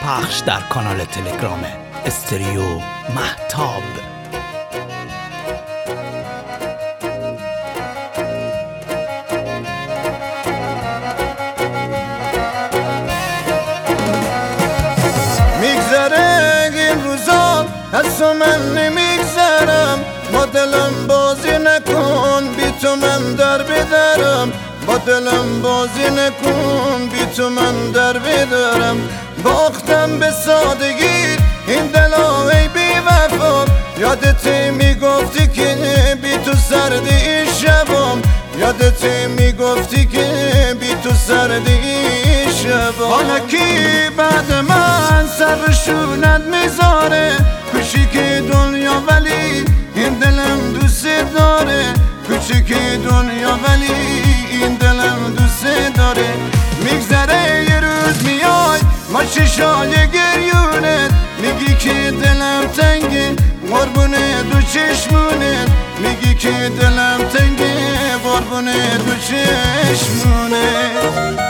پخش در کانال تلگرام استریو مهتاب. میگذره این روزا از تو من نمیگذرم، با دلم بازی نکن بی تو من در بدرم، با دلم بازی نکن بی تو من در بدرم. باختم به سادگی این دلا ای بی وفا، یادت میگفتی که بی تو سردی شبام، یادت میگفتی که بی تو سردی شبام. حالا کی بعد من سر شونت میذاره، کوچیک دنیا ولی این دلم دوست داره، کوچیک دنیا ولی این دلم دوست داره. میگذره یه روز میای ما چشای گریونت، میگی که دلم تنگه قربون دو چشمونت، میگی که دلم تنگه قربون دو چشمونت.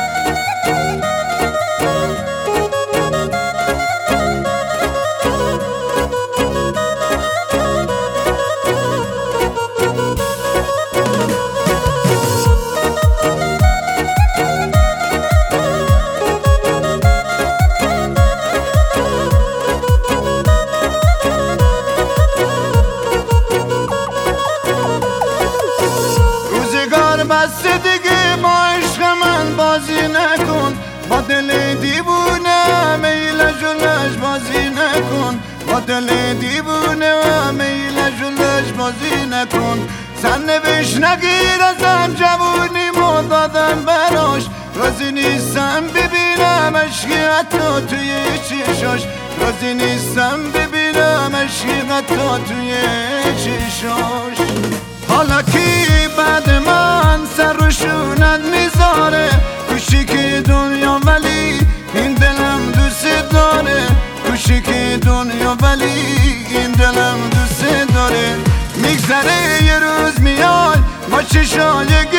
بس دیگه با عشق من بازی نکن، با دل دیوونه میل جلش بازی نکن، با دل دیوونه میل جلش بازی نکن. سرنوشت نگیر ازم جوونی دادم براش، راضی نیستم ببینم عشقی حتی توی چشاش، راضی نیستم ببینم عشقی حتی توی چشاش. حالا کی بعد من سر رو شونت میذاره، کوچیک دنیا ولی این دلم دوست داره، کوچیک دنیا ولی این دلم دوست داره. میگذره یه روز میای با چشای